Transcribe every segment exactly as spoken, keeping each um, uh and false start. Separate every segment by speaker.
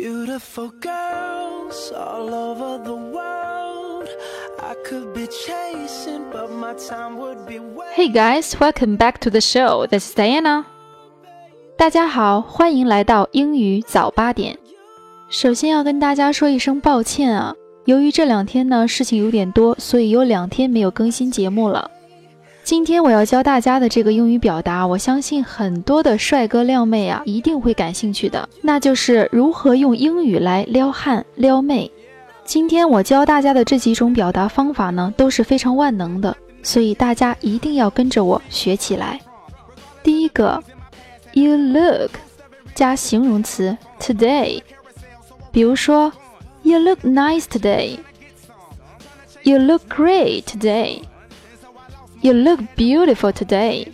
Speaker 1: Beautiful girls all over the world. I could be chasing, but my time would be waiting.
Speaker 2: Hey guys, welcome back to the show. This is Diana. 大家好，欢迎来到英语早八点。首先要跟大家说一声抱歉啊，由于这两天呢事情有点多，所以有两天没有更新节目了。今天我要教大家的这个英语表达，我相信很多的帅哥靓妹啊一定会感兴趣的，那就是如何用英语来撩汉撩妹。今天我教大家的这几种表达方法呢都是非常万能的，所以大家一定要跟着我学起来。第一个 You look 加形容词 today， 比如说 You look nice today， You look great today， You look beautiful today，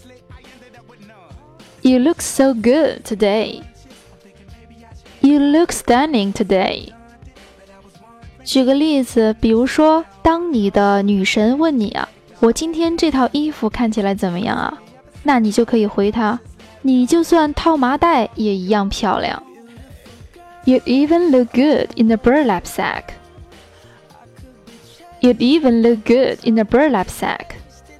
Speaker 2: You look so good today， You look stunning today。 举个例子，比如说当你的女神问你啊，我今天这套衣服看起来怎么样啊，那你就可以回她，你就算套麻袋也一样漂亮。 You'd even look good in a burlap sack. You'd even look good in a burlap sack.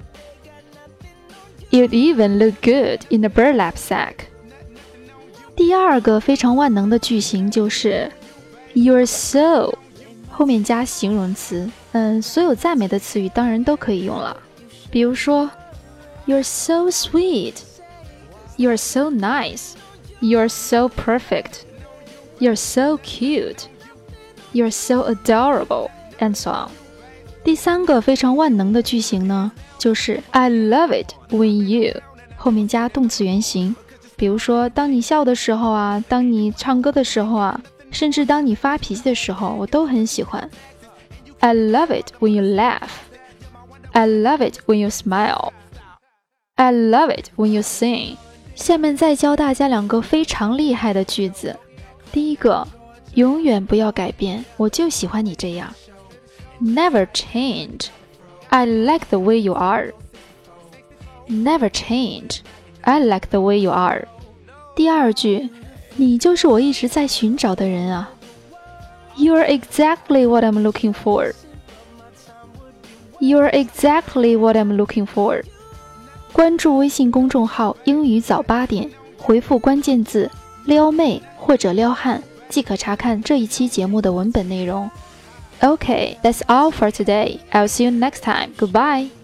Speaker 2: You'd even look good in a burlap sack. 第二个非常万能的句型就是 You're so 后面加形容词，嗯，所有赞美的词语当然都可以用了。比如说 You're so sweet, You're so nice, You're so perfect, You're so cute, You're so adorable, and so on. 第三个非常万能的句型呢，就是 I love it when you 后面加动词原形。比如说当你笑的时候啊，当你唱歌的时候啊，甚至当你发脾气的时候，我都很喜欢。I love it when you laugh. I love it when you smile. I love it when you sing. 下面再教大家两个非常厉害的句子。第一个，永远不要改变，我就喜欢你这样。Never change. I like the way you are. Never change. I like the way you are. 第二句，你就是我一直在寻找的人啊。You're exactly what I'm looking for. You're exactly what I'm looking for. 关注微信公众号英语早八点，回复关键字撩妹或者撩汉，即可查看这一期节目的文本内容。Okay, that's all for today. I'll see you next time. Goodbye.